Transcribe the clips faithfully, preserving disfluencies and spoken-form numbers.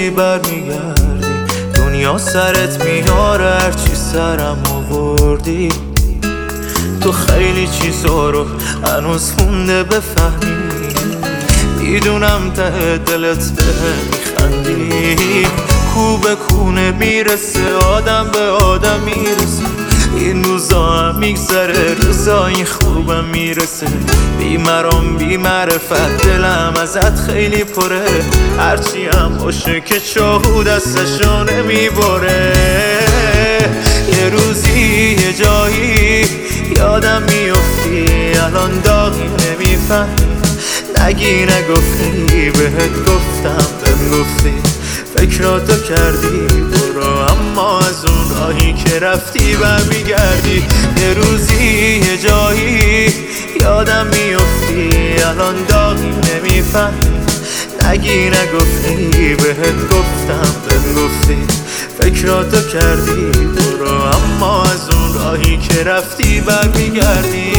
گفتی برمیگردی، دنیا سرت میاره هرچی سرم آوردی. تو خیلی چیزا رو هنوز مونده بفهمی، میدونم ته دلت به میخندی. کو به کونه میرسه، آدم به آدم میرسه، این روزا هم میگذره، روزای خوبم میرسه. بیمرام بی معرفت دلم ازت خیلی پره، هرچی هم باشه که چاهو دستشو نمیبره. یه روزی یه جایی یادم میافتی، الان داغی نمیفهمی. نگی نگفتی بهت گفتم بهم گفتی، فکراتو کردی برو، اما از اون راهی که رفتی برمیگردی. یه روزی یه جایی یادم میافتی، الان داغی نمیفهمی. نگی نگفتی بهت گفتم بهم گفتی، فکراتو کردی برو، اما از اون راهی که رفتی برمیگردی.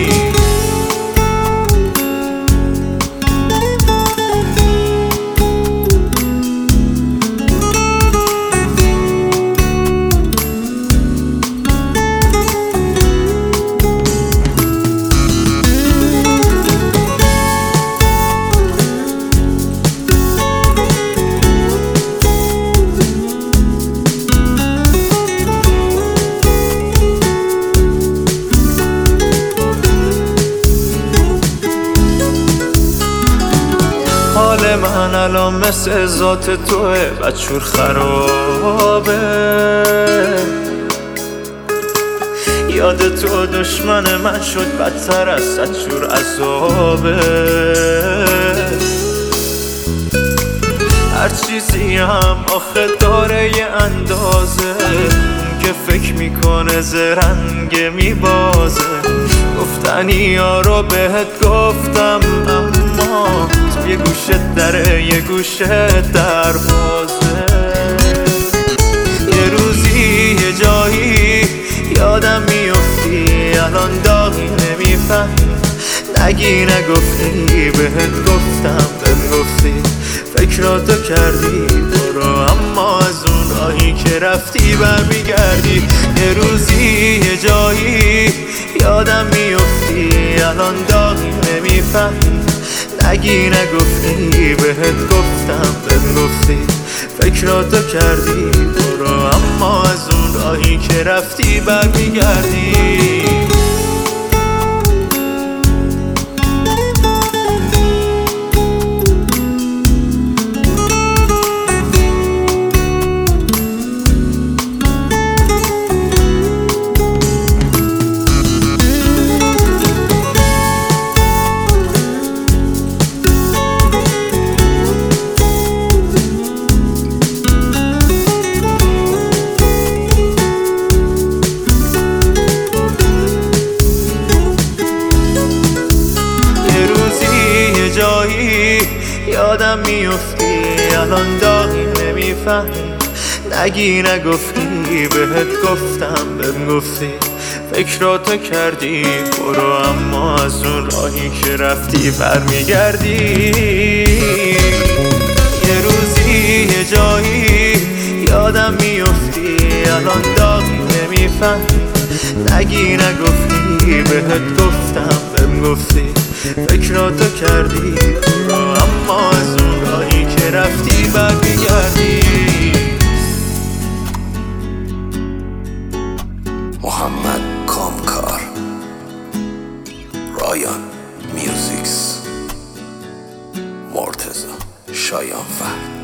حال من الان مثل ذات توه، بچور خرابه. یاد تو دشمن من شد بدتر از صدجور عذابه. هر چیزی هم آخه داره یه اندازه، اون که فکر میکنه زرنگه میبازه. گفتنی ها رو بهت گفتم، اما یه گوشه دره یه گوشه دروازه. یه روزی یه جایی یادم میافتی، الان داغی نمیفهمی. نگی نگفتی بهت گفتم بهم گفتی، فکراتو کردی برو، اما از اون راهی که رفتی برمیگردی. یه روزی یه جایی یادم میافتی، الان داغی نمیفهمی. نگی نگفتی بهت گفتم بهم گفتی، فکراتو کردی برو، اما از اون راهی که رفتی برمیگردی. جایی یادم میافتی، الان داغی نمیفهمی. نگی نگفتی بهت گفتم بهم گفتی، فکراتو کردی برو، اما از اون راهی که رفتی برمیگردی. یه روزی یه جایی یادم میافتی، الان داغی نمیفهمی. نگی نگفتی بهت گفتم بهم گفتی، فکراتو کردی برو، اما از اون راهی که رفتی برمیگردی. محمد کامکار، رایان میوزیکس، مرتضی شایانفر.